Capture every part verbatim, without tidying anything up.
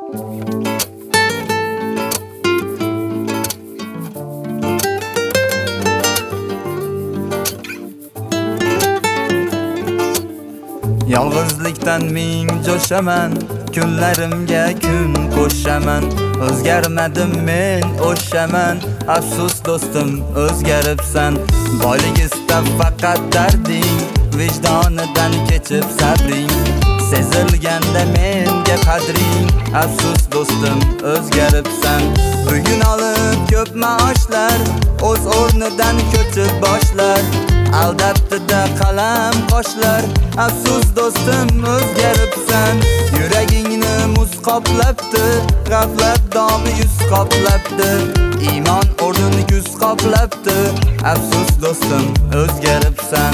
Yolg'izlikdan ming jo'shaman, kunlarimga kun qo'shaman. O'zgarmadim men o'shaman, afsus do'stim o'zgaribsan. Boyligizda faqat darding, vijdonidan kechib sabring. Sezilganda menga qadring, afsus do'stim o'zgaribsan. Bugun olib ko'p maoshlar, o'z o'rnidan ko'chib boshlar. Aldatdi-da qalam qoshlar, afsus do'stim o'zgaribsan. Yuragingni muz qoplabdi, g'aflat dog'i yuz qoplabdi. Iymon o'rnini kuz qoplabdi, afsus do'stim o'zgaribsan.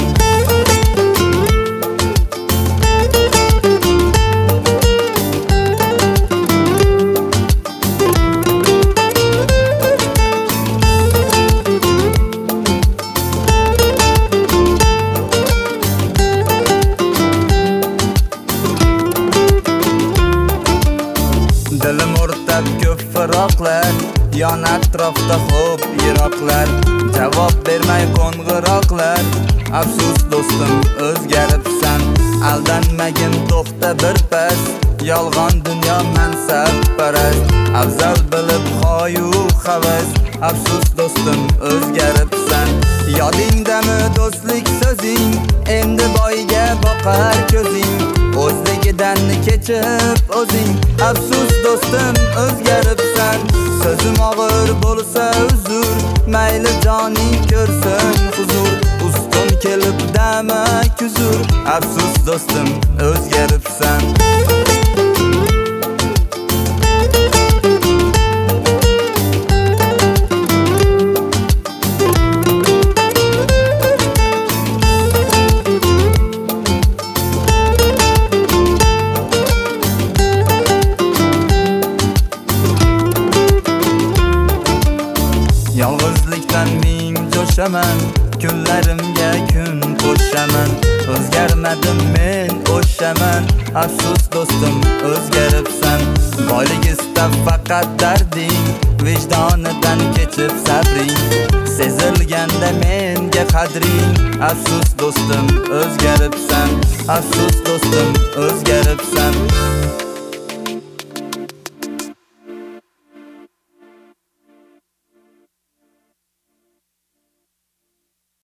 Dilim o'rtab ko'p firoqlar, yon atrofda xo'p yiroqlar. Javob bermay qo'ng'iroqlar, afsus do'stim o'zgaribsan. Aldanmagin to'xta bir pas, yolg'on dunyo mansab parast. Afzal bilib xoyu havas, afsus do'stim o'zgaribsan. Yodingdami do'stlik so'zing, endi boyga boqar ko'zing. O'zligidan kechib o'zing, afsus do'stim o'zgaribsan. So'zim og'ir bo'lsa uzr, mayli joning ko'rsin huzur. Ustun kelib dama kuzur, afsus do'stim o'zgaribsan. Yolg'izlikdan ming jo'shaman, kunlarimga kun qo'shaman. O'zgarmadim men o'shaman, afsus do'stim o'zgaribsan. Boyligizda faqat darding, vijdonidan kechib sabring. Sezilganda menga qadring, afsus do'stim o'zgaribsan. Afsus do'stim o'zgaribsan.